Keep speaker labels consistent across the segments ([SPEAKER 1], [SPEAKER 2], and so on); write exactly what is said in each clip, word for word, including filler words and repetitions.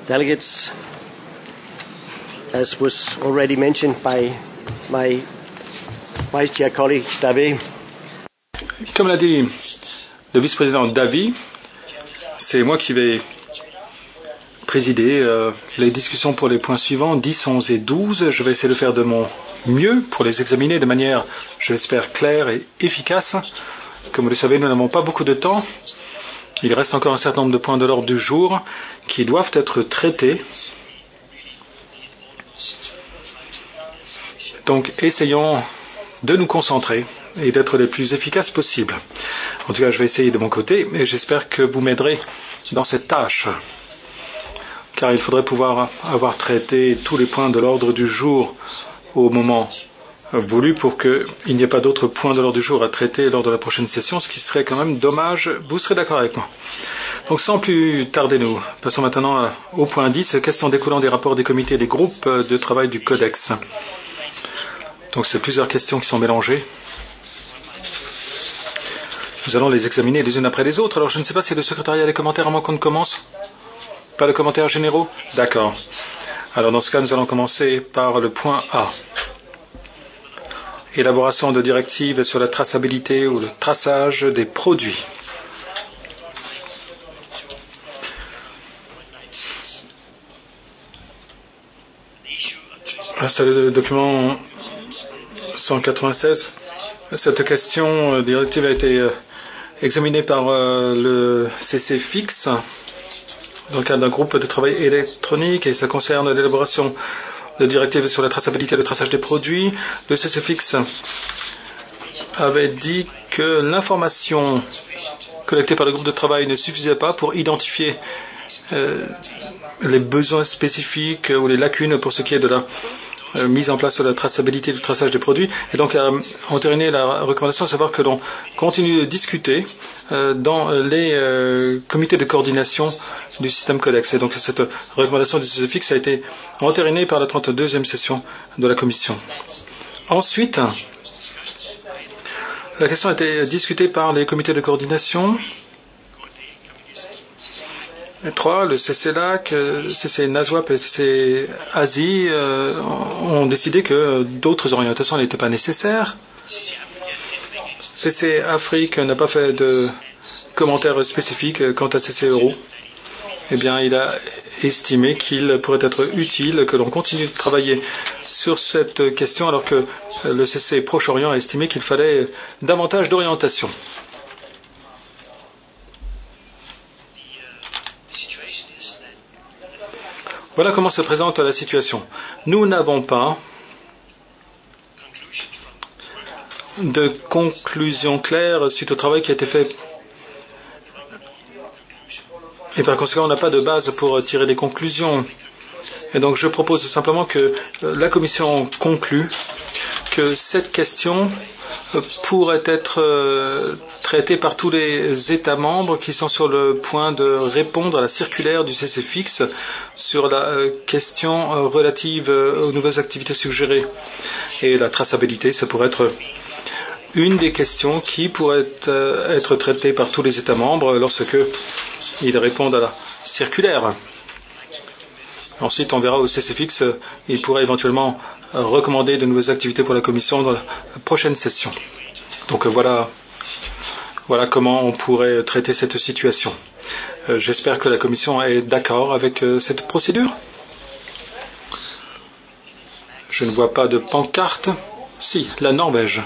[SPEAKER 1] delegates, as was already mentioned by my Vice Chair colleague David.
[SPEAKER 2] Comme l'a dit le vice-président David, c'est moi qui vais présider euh, les discussions pour les points suivants, dix, onze et douze. Je vais essayer de faire de mon mieux pour les examiner de manière, je l'espère, claire et efficace. Comme vous le savez, nous n'avons pas beaucoup de temps. Il reste encore un certain nombre de points de l'ordre du jour qui doivent être traités. Donc, essayons de nous concentrer et d'être les plus efficaces possibles. En tout cas, je vais essayer de mon côté et j'espère que vous m'aiderez dans cette tâche. Car il faudrait pouvoir avoir traité tous les points de l'ordre du jour au moment voulu pour qu'il n'y ait pas d'autres points de l'ordre du jour à traiter lors de la prochaine session, ce qui serait quand même dommage. Vous serez d'accord avec moi. Donc sans plus tarder, nous passons maintenant au point dix, questions découlant des rapports des comités et des groupes de travail du Codex. Donc c'est plusieurs questions qui sont mélangées. Nous allons les examiner les unes après les autres. Alors je ne sais pas si le secrétariat a des commentaires avant qu'on ne commence. Pas de commentaires généraux? D'accord. Alors dans ce cas, nous allons commencer par le point A. Élaboration de directives sur la traçabilité ou le traçage des produits. C'est le document cent quatre-vingt-seize. Cette question directive a été examinée par le C C F I X dans le cadre d'un groupe de travail électronique et ça concerne l'élaboration de directives sur la traçabilité et le traçage des produits. Le C C F I X avait dit que l'information collectée par le groupe de travail ne suffisait pas pour identifier euh, les besoins spécifiques ou les lacunes pour ce qui est de la euh, mise en place de la traçabilité et du traçage des produits. Et donc a entériné la recommandation de savoir que l'on continue de discuter euh, dans les euh, comités de coordination du système Codex. Et donc cette recommandation du C C F I X a été entérinée par la trente-deuxième session de la Commission. Ensuite, la question a été discutée par les comités de coordination. Trois, le C C L A C, C C NASWAP et C C Asie euh, ont décidé que d'autres orientations n'étaient pas nécessaires. C C Afrique n'a pas fait de commentaires spécifiques quant à C C Euro. Eh bien, il a estimé qu'il pourrait être utile que l'on continue de travailler sur cette question alors que le C C Proche-Orient a estimé qu'il fallait davantage d'orientation. Voilà comment se présente la situation. Nous n'avons pas de conclusion claire suite au travail qui a été fait. Et par conséquent, on n'a pas de base pour tirer des conclusions. Et donc, je propose simplement que la Commission conclue que cette question pourrait être traitée par tous les États membres qui sont sur le point de répondre à la circulaire du C C F I X sur la question relative aux nouvelles activités suggérées. Et la traçabilité, ça pourrait être une des questions qui pourrait être traitée par tous les États membres lorsque ils répondent à la circulaire. Ensuite, on verra au C C F I X, il pourrait éventuellement recommander de nouvelles activités pour la Commission dans la prochaine session. Donc voilà, voilà comment on pourrait traiter cette situation. Euh, j'espère que la Commission est d'accord avec euh, cette procédure. Je ne vois pas de pancarte. Si, la Norvège.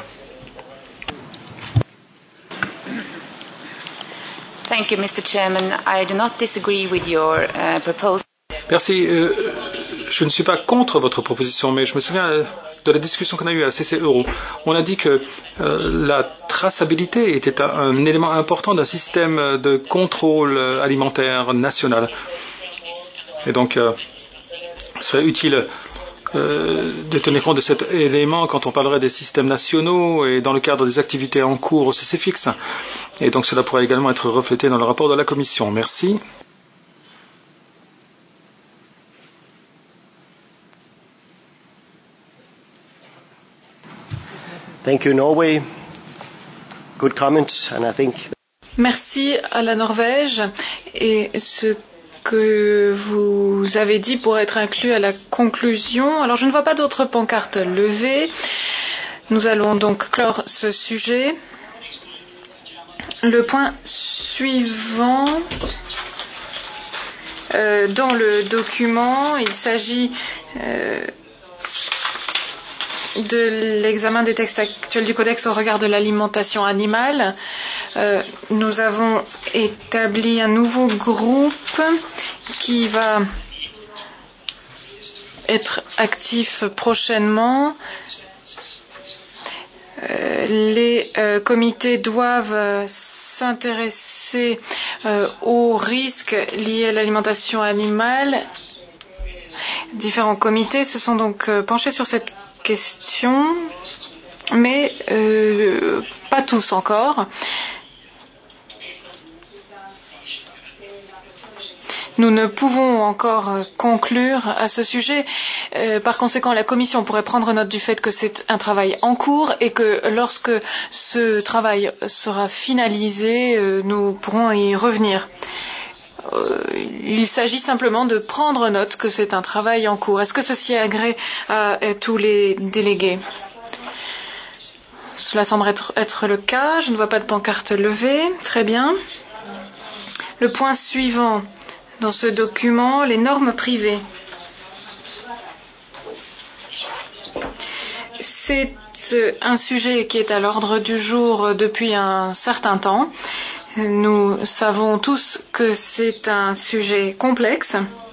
[SPEAKER 3] Thank you, Mister Chairman. I do not disagree with your uh, proposal.
[SPEAKER 2] Merci. Euh, je ne suis pas contre votre proposition, mais je me souviens de la discussion qu'on a eue à C C Euro. On a dit que euh, la traçabilité était un, un élément important d'un système de contrôle alimentaire national. Et donc, euh, il serait utile euh, de tenir compte de cet élément quand on parlerait des systèmes nationaux et dans le cadre des activités en cours au C C F I X. Et donc, cela pourrait également être reflété dans le rapport de la Commission. Merci.
[SPEAKER 1] Thank you, Norway. Good comments, and I think.
[SPEAKER 4] Merci à la Norvège. Et ce que vous avez dit pour être inclus à la conclusion. Alors, je ne vois pas d'autres pancartes levées. Nous allons donc clore ce sujet. Le point suivant, euh, dans le document, il s'agit euh, de l'examen des textes actuels du Codex au regard de l'alimentation animale. Euh, nous avons établi un nouveau groupe qui va être actif prochainement. Euh, les euh, comités doivent euh, s'intéresser euh, aux risques liés à l'alimentation animale. Différents comités se sont donc euh, penchés sur cette question, mais euh, pas tous encore. Nous ne pouvons encore conclure à ce sujet. Euh, par conséquent, la Commission pourrait prendre note du fait que c'est un travail en cours et que lorsque ce travail sera finalisé, euh, nous pourrons y revenir. Euh, il s'agit simplement de prendre note que c'est un travail en cours. Est-ce que ceci agrée à, à tous les délégués? Cela semble être, être le cas. Je ne vois pas de pancarte levée. Très bien. Le point suivant dans ce document, les normes privées. C'est un sujet qui est à l'ordre du jour depuis un certain temps. Nous savons tous que c'est un sujet complexe.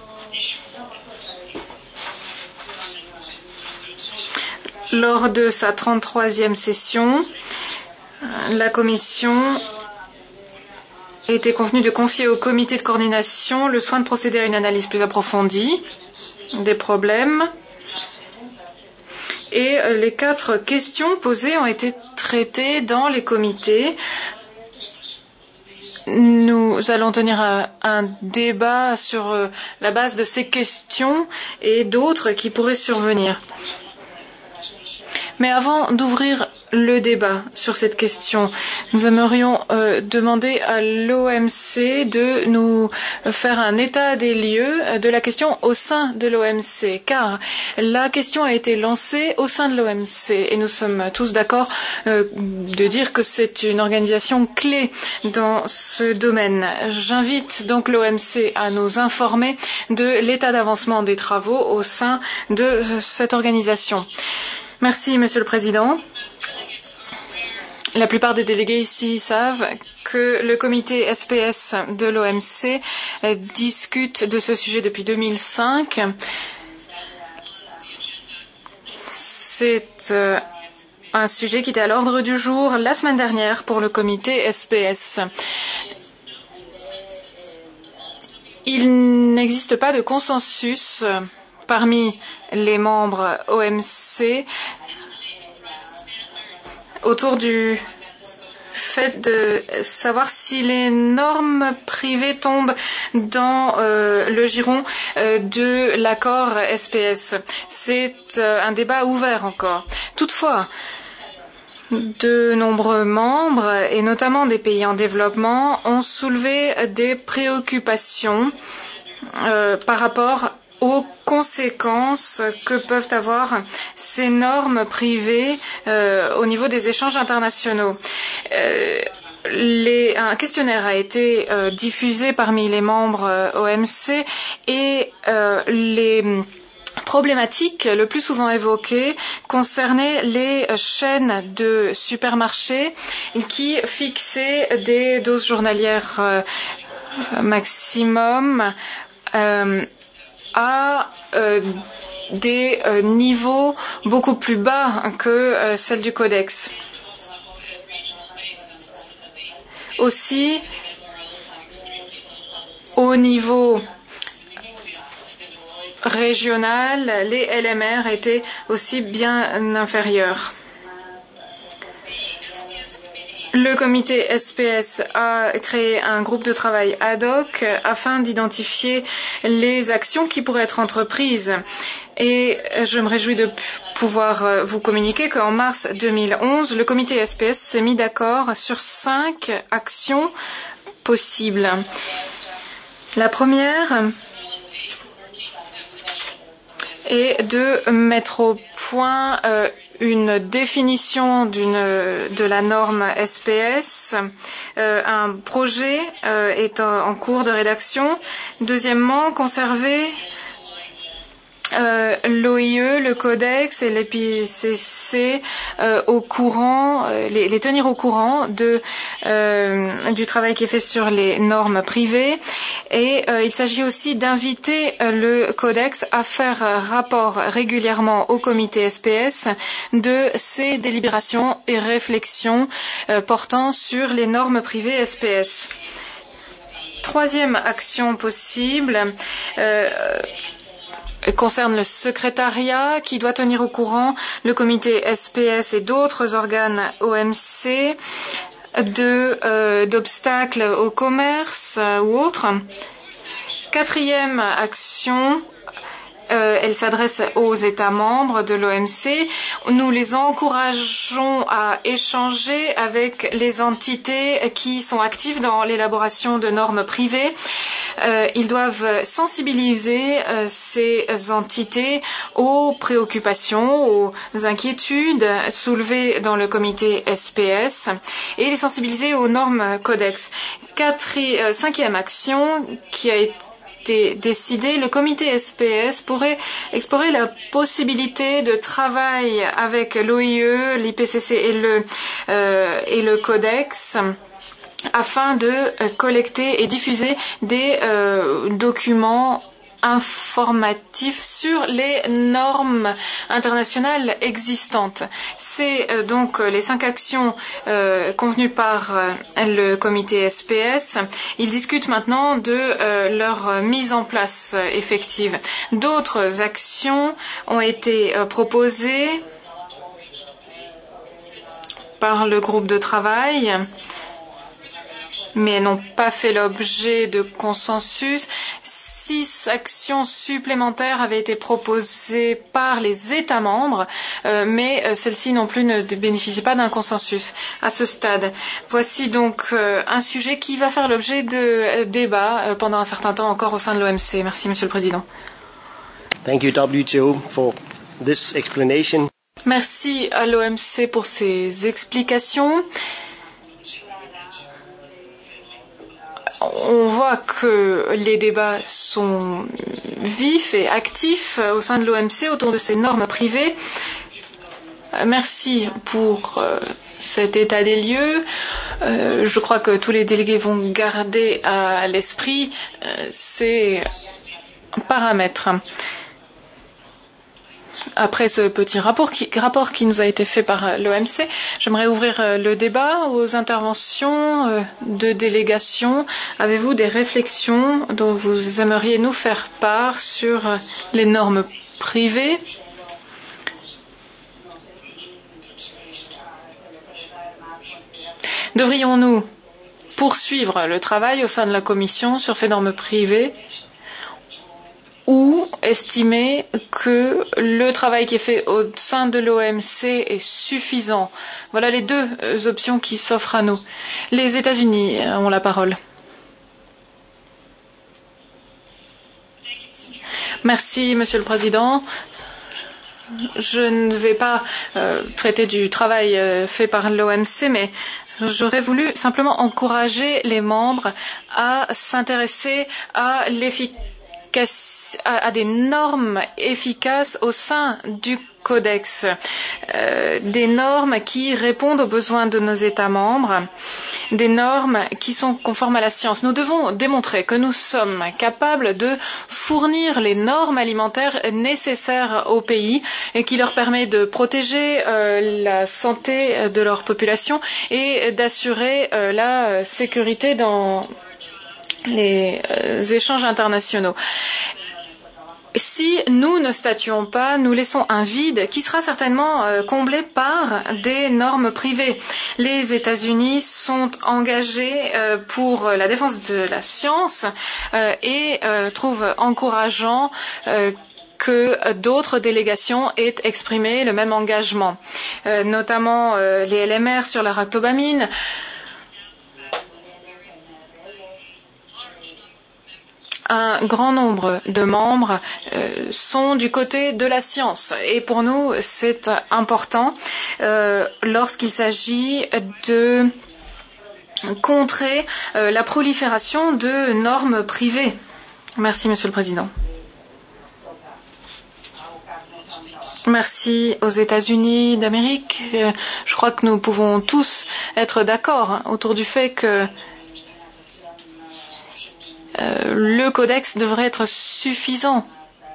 [SPEAKER 4] Lors de sa trente-troisième session, la Commission était convenu de confier au comité de coordination le soin de procéder à une analyse plus approfondie des problèmes. Et les quatre questions posées ont été traitées dans les comités. Nous allons tenir un, un débat sur la base de ces questions et d'autres qui pourraient survenir. Mais avant d'ouvrir le débat sur cette question, nous aimerions euh, demander à l'O M C de nous faire un état des lieux de la question au sein de l'O M C, car la question a été lancée au sein de l'O M C et nous sommes tous d'accord euh, de dire que c'est une organisation clé dans ce domaine. J'invite donc l'O M C à nous informer de l'état d'avancement des travaux au sein de cette organisation. Merci, Monsieur le Président. La plupart des délégués ici savent que le comité S P S de l'O M C discute de ce sujet depuis deux mille cinq. C'est euh, un sujet qui était à l'ordre du jour la semaine dernière pour le comité S P S. Il n'existe pas de consensus parmi les membres O M C autour du fait de savoir si les normes privées tombent dans euh, le giron euh, de l'accord S P S. C'est euh, un débat ouvert encore. Toutefois, de nombreux membres, et notamment des pays en développement, ont soulevé des préoccupations euh, par rapport aux conséquences que peuvent avoir ces normes privées euh, au niveau des échanges internationaux. Euh, les, un questionnaire a été euh, diffusé parmi les membres euh, O M C et euh, les problématiques le plus souvent évoquées concernaient les chaînes de supermarchés qui fixaient des doses journalières euh, maximum euh, à euh, des euh, niveaux beaucoup plus bas que euh, celles du Codex. Aussi, au niveau régional, les L M R étaient aussi bien inférieurs. Le comité S P S a créé un groupe de travail ad hoc afin d'identifier les actions qui pourraient être entreprises. Et je me réjouis de pouvoir vous communiquer qu'en mars deux mille onze, le comité S P S s'est mis d'accord sur cinq actions possibles. La première est de mettre au point euh, une définition d'une, de la norme S P S. Euh, un projet euh, est en, en cours de rédaction. Deuxièmement, conserver Euh, l'O I E, le Codex et l'I P C C euh, au courant, euh, les, les tenir au courant de, euh, du travail qui est fait sur les normes privées. Et euh, il s'agit aussi d'inviter euh, le Codex à faire euh, rapport régulièrement au comité S P S de ses délibérations et réflexions euh, portant sur les normes privées S P S. Troisième action possible, euh, concerne le secrétariat qui doit tenir au courant le comité S P S et d'autres organes O M C de, euh, d'obstacles au commerce euh, ou autres. Quatrième action, Euh, elle s'adresse aux États membres de l'O M C. Nous les encourageons à échanger avec les entités qui sont actives dans l'élaboration de normes privées. Euh, ils doivent sensibiliser euh, ces entités aux préoccupations, aux inquiétudes soulevées dans le comité S P S et les sensibiliser aux normes Codex. Quatri- euh, cinquième action qui a été décidé, le comité S P S pourrait explorer la possibilité de travail avec l'O I E, l'I P C C et le, euh, et le Codex afin de collecter et diffuser des euh, documents informatifs sur les normes internationales existantes. C'est euh, donc les cinq actions euh, convenues par euh, le comité S P S. Ils discutent maintenant de euh, leur mise en place euh, effective. D'autres actions ont été euh, proposées par le groupe de travail, mais n'ont pas fait l'objet de consensus. Six actions supplémentaires avaient été proposées par les États membres, euh, mais euh, celles-ci non plus ne bénéficient pas d'un consensus à ce stade. Voici donc euh, un sujet qui va faire l'objet de euh, débats euh, pendant un certain temps encore au sein de l'O M C. Merci, Monsieur le Président.
[SPEAKER 1] Thank you, W T O, for this explanation.
[SPEAKER 4] Merci à l'O M C pour ces explications. On voit que les débats sont vifs et actifs au sein de l'O M C autour de ces normes privées. Merci pour euh, cet état des lieux. Euh, je crois que tous les délégués vont garder à l'esprit euh, ces paramètres. Après ce petit rapport qui, rapport qui nous a été fait par l'O M C, j'aimerais ouvrir le débat aux interventions de délégation. Avez-vous des réflexions dont vous aimeriez nous faire part sur les normes privées ? Devrions-nous poursuivre le travail au sein de la Commission sur ces normes privées ? Ou estimer que le travail qui est fait au sein de l'O M C est suffisant. Voilà les deux options qui s'offrent à nous. Les États-Unis ont la parole. Merci, Monsieur le Président. Je ne vais pas euh, traiter du travail euh, fait par l'O M C, mais j'aurais voulu simplement encourager les membres à s'intéresser à l'efficacité à des normes efficaces au sein du Codex, euh, des normes qui répondent aux besoins de nos États membres, des normes qui sont conformes à la science. Nous devons démontrer que nous sommes capables de fournir les normes alimentaires nécessaires au pays et qui leur permet de protéger euh, la santé de leur population et d'assurer euh, la sécurité dans les euh, échanges internationaux. Si nous ne statuons pas, nous laissons un vide qui sera certainement euh, comblé par des normes privées. Les États-Unis sont engagés euh, pour la défense de la science euh, et euh, trouvent encourageant euh, que d'autres délégations aient exprimé le même engagement, euh, notamment euh, les L M R sur la ractobamine. un grand nombre de membres euh, sont du côté de la science. Et pour nous, c'est important euh, lorsqu'il s'agit de contrer euh, la prolifération de normes privées. Merci, Monsieur le Président. Merci aux États-Unis d'Amérique. Euh, je crois que nous pouvons tous être d'accord hein, autour du fait que euh, le codex devrait être suffisant.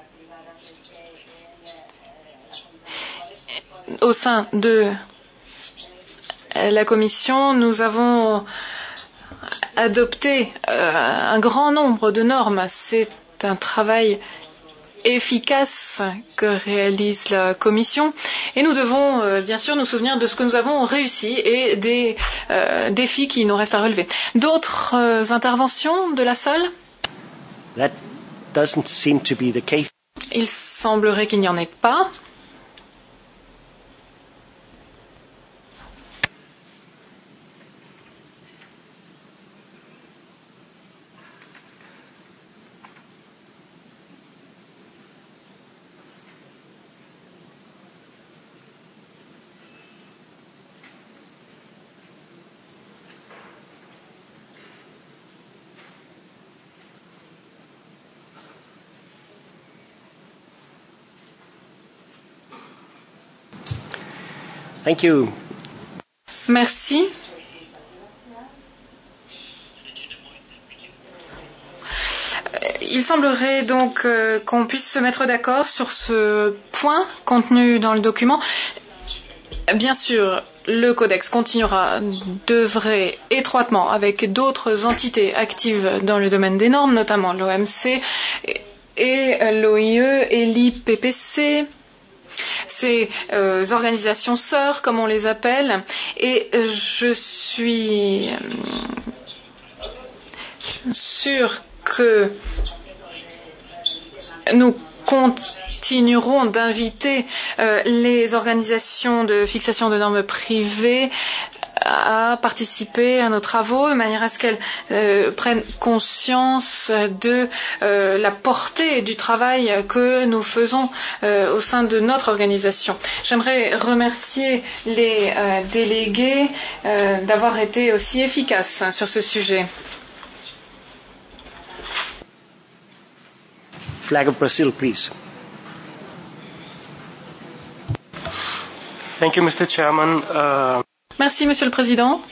[SPEAKER 4] Au sein de la Commission, nous avons adopté euh, un grand nombre de normes. C'est un travail efficace que réalise la Commission et nous devons euh, bien sûr nous souvenir de ce que nous avons réussi et des euh, défis qui nous restent à relever. D'autres euh, interventions de la salle?
[SPEAKER 1] That doesn't seem to be the case.
[SPEAKER 4] Il semblerait qu'il n'y en ait pas.
[SPEAKER 1] Thank you.
[SPEAKER 4] Merci. Il semblerait donc euh, qu'on puisse se mettre d'accord sur ce point contenu dans le document. Bien sûr, le codex continuera d'œuvrer étroitement avec d'autres entités actives dans le domaine des normes, notamment l'O M C et l'O I E et l'I P P C. Ces euh, organisations sœurs, comme on les appelle, et je suis euh, sûre que nous continuerons d'inviter euh, les organisations de fixation de normes privées à participer à nos travaux de manière à ce qu'elles euh, prennent conscience de euh, la portée du travail que nous faisons euh, au sein de notre organisation. J'aimerais remercier les euh, délégués euh, d'avoir été aussi efficaces hein, sur ce sujet.
[SPEAKER 1] Flag of Brazil, please.
[SPEAKER 5] Thank you, Mister Chairman. Uh...
[SPEAKER 4] Merci, Monsieur le Président.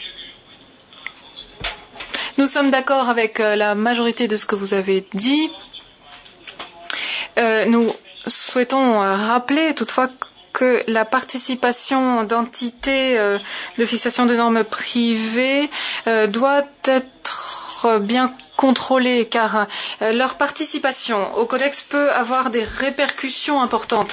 [SPEAKER 4] Nous sommes d'accord avec euh, la majorité de ce que vous avez dit. Euh, nous souhaitons euh, rappeler toutefois que la participation d'entités euh, de fixation de normes privées euh, doit être bien contrôlée car euh, leur participation au codex peut avoir des répercussions importantes.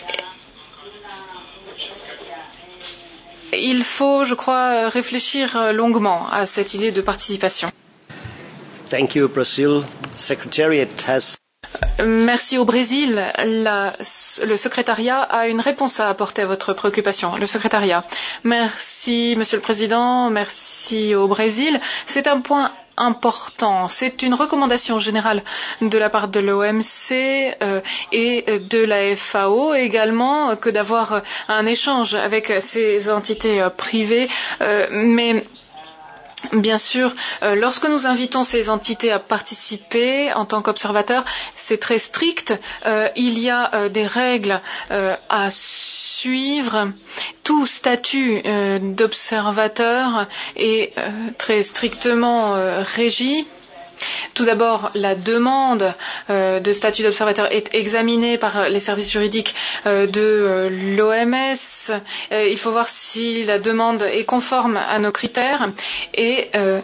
[SPEAKER 4] Il faut, je crois, réfléchir longuement à cette idée de participation.
[SPEAKER 1] Thank you, Brazil. The Secretariat has...
[SPEAKER 4] Merci au Brésil. La, le secrétariat a une réponse à apporter à votre préoccupation. Le secrétariat. Merci, Monsieur le Président. Merci au Brésil. C'est un point important. C'est une recommandation générale de la part de l'O M C euh, et de la F A O également que d'avoir un échange avec ces entités euh, privées. Euh, mais bien sûr, euh, lorsque nous invitons ces entités à participer en tant qu'observateurs, c'est très strict. Euh, il y a euh, des règles euh, à suivre. Tout statut euh, d'observateur est euh, très strictement euh, régi. Tout d'abord, la demande euh, de statut d'observateur est examinée par les services juridiques euh, de euh, l'O M S. Euh, il faut voir si la demande est conforme à nos critères et euh,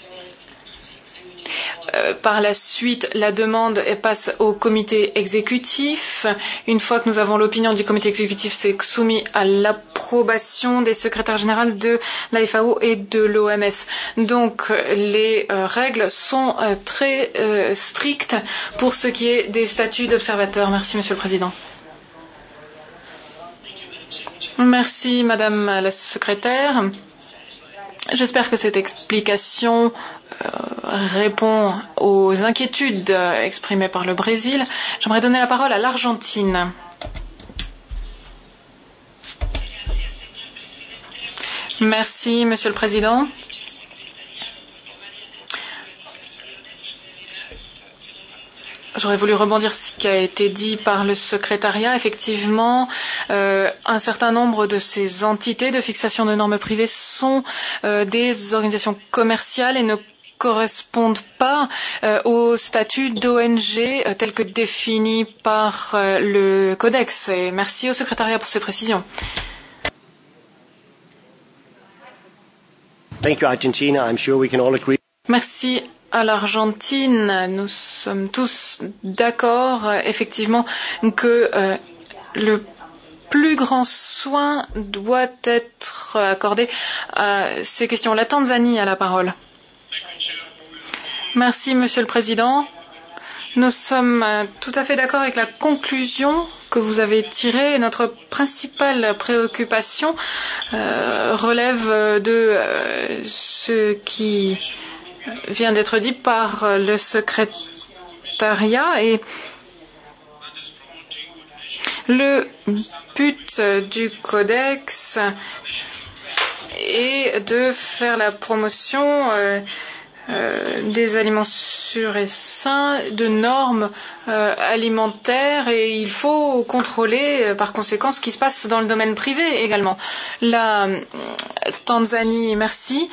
[SPEAKER 4] euh, par la suite, la demande passe au comité exécutif. Une fois que nous avons l'opinion du comité exécutif, c'est soumis à l'approbation des secrétaires généraux de la F A O et de l'O M S. Donc, les euh, règles sont euh, très euh, strictes pour ce qui est des statuts d'observateurs. Merci, Monsieur le Président. Merci, Madame la secrétaire. J'espère que cette explication répond aux inquiétudes exprimées par le Brésil, j'aimerais donner la parole à l'Argentine. Merci, Monsieur le Président. J'aurais voulu rebondir sur ce qui a été dit par le secrétariat. Effectivement, euh, un certain nombre de ces entités de fixation de normes privées sont euh, des organisations commerciales et ne correspondent pas euh, au statut d'O N G euh, tel que défini par euh, le Codex. Et merci au secrétariat pour ces précisions.
[SPEAKER 1] Thank you, Argentina. I'm sure we can all agree.
[SPEAKER 4] Merci à l'Argentine. Nous sommes tous d'accord, euh, effectivement, que euh, le plus grand soin doit être accordé à ces questions. La Tanzanie a la parole. Merci, Monsieur le Président. Nous sommes euh, tout à fait d'accord avec la conclusion que vous avez tirée. Notre principale préoccupation euh, relève de euh, ce qui vient d'être dit par le secrétariat et le but du codex est de faire la promotion euh, euh, des aliments sûrs et sains, de normes euh, alimentaires, et il faut contrôler euh, par conséquent ce qui se passe dans le domaine privé également. La euh, Tanzanie, merci.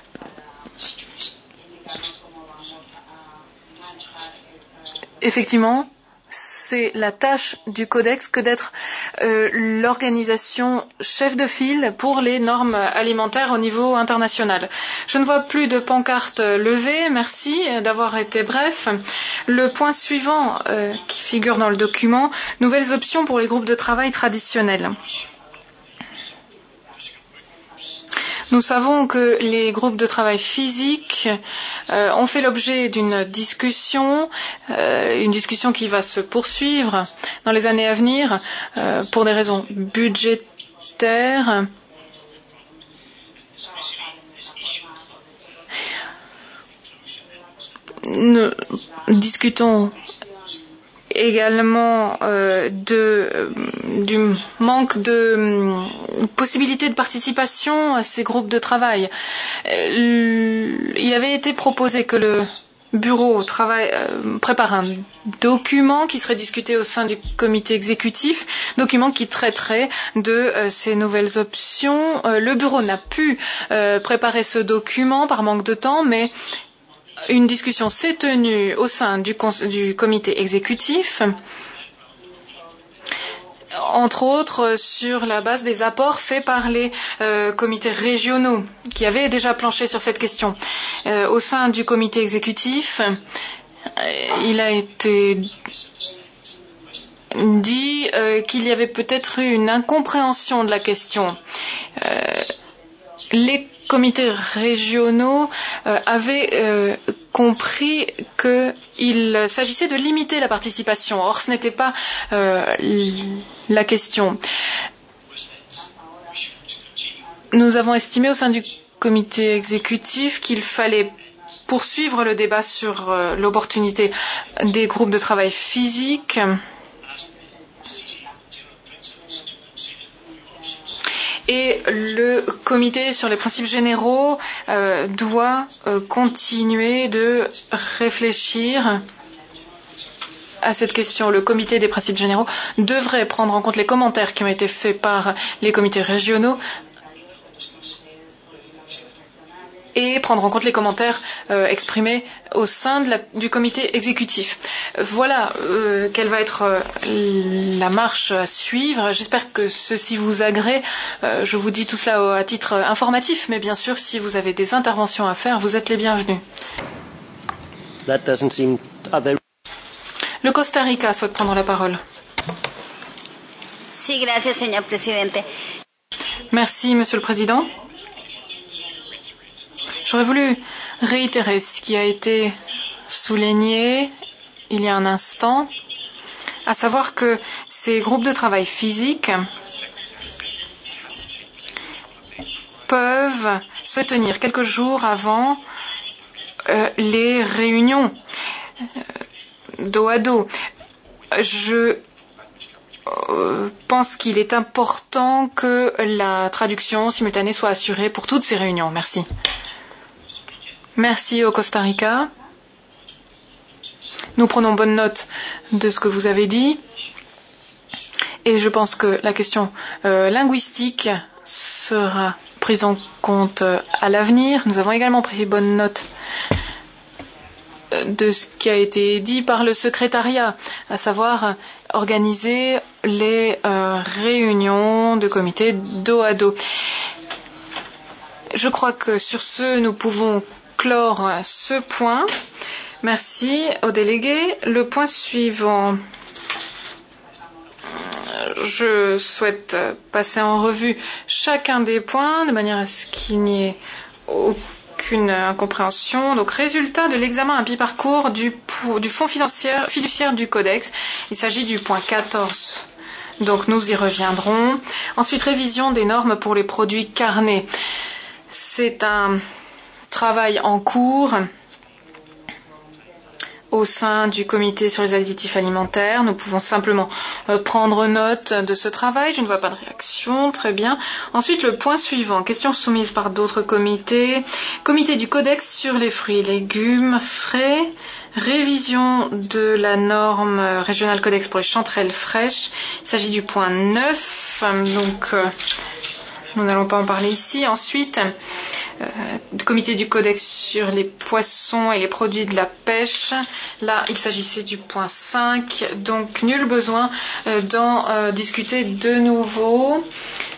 [SPEAKER 4] Effectivement, c'est la tâche du Codex que d'être euh, l'organisation chef de file pour les normes alimentaires au niveau international. Je ne vois plus de pancarte levée. Merci d'avoir été bref. Le point suivant euh, qui figure dans le document, nouvelles options pour les groupes de travail traditionnels. Nous savons que les groupes de travail physiques euh, ont fait l'objet d'une discussion, euh, une discussion qui va se poursuivre dans les années à venir euh, pour des raisons budgétaires. Nous discutons également euh, de, euh, du manque de euh, possibilités de participation à ces groupes de travail. Euh, il avait été proposé que le bureau travaille, euh, prépare un document qui serait discuté au sein du comité exécutif, document qui traiterait de euh, ces nouvelles options. Euh, le bureau n'a pu euh, préparer ce document par manque de temps, mais une discussion s'est tenue au sein du, du comité exécutif, entre autres sur la base des apports faits par les euh, comités régionaux qui avaient déjà planché sur cette question. Euh, au sein du comité exécutif, euh, il a été dit euh, qu'il y avait peut-être eu une incompréhension de la question. Euh, les comités régionaux euh, avaient euh, compris qu'il s'agissait de limiter la participation. Or, ce n'était pas euh, la question. Nous avons estimé au sein du comité exécutif qu'il fallait poursuivre le débat sur euh, l'opportunité des groupes de travail physiques. Et le comité sur les principes généraux euh, doit euh, continuer de réfléchir à cette question. Le comité des principes généraux devrait prendre en compte les commentaires qui ont été faits par les comités régionaux et prendre en compte les commentaires euh, exprimés au sein de la, du comité exécutif. Voilà euh, quelle va être euh, la marche à suivre. J'espère que ceci vous agrée. Euh, je vous dis tout cela à titre informatif, mais bien sûr, si vous avez des interventions à faire, vous êtes les bienvenus.
[SPEAKER 1] That doesn't seem... There...
[SPEAKER 4] Le Costa Rica souhaite prendre la parole.
[SPEAKER 6] Sí, gracias, señor presidente.
[SPEAKER 4] Merci, Monsieur le Président. J'aurais voulu réitérer ce qui a été souligné il y a un instant, à savoir que ces groupes de travail physiques peuvent se tenir quelques jours avant euh, les réunions euh, dos à dos. Je euh, pense qu'il est important que la traduction simultanée soit assurée pour toutes ces réunions. Merci. Merci au Costa Rica. Nous prenons bonne note de ce que vous avez dit. Et je pense que la question euh, linguistique sera prise en compte euh, à l'avenir. Nous avons également pris bonne note de ce qui a été dit par le secrétariat, à savoir euh, organiser les euh, réunions de comité dos à dos. Je crois que sur ce, nous pouvons clore ce point. Merci aux délégués. Le point suivant. Je souhaite passer en revue chacun des points de manière à ce qu'il n'y ait aucune incompréhension. Donc, résultat de l'examen à mi-parcours du, du fonds fiduciaire, fiduciaire du Codex. Il s'agit du point quatorze. Donc, nous y reviendrons. Ensuite, révision des normes pour les produits carnés. C'est un travail en cours au sein du comité sur les additifs alimentaires. Nous pouvons simplement euh, prendre note de ce travail. Je ne vois pas de réaction. Très bien. Ensuite, le point suivant. Question soumise par d'autres comités. Comité du Codex sur les fruits et légumes frais. Révision de la norme régionale Codex pour les chanterelles fraîches. Il s'agit du point neuf. Donc, euh, nous n'allons pas en parler ici. Ensuite, euh, comité du Codex sur les poissons et les produits de la pêche. Là, il s'agissait du point cinq. Donc, nul besoin euh, d'en euh, discuter de nouveau.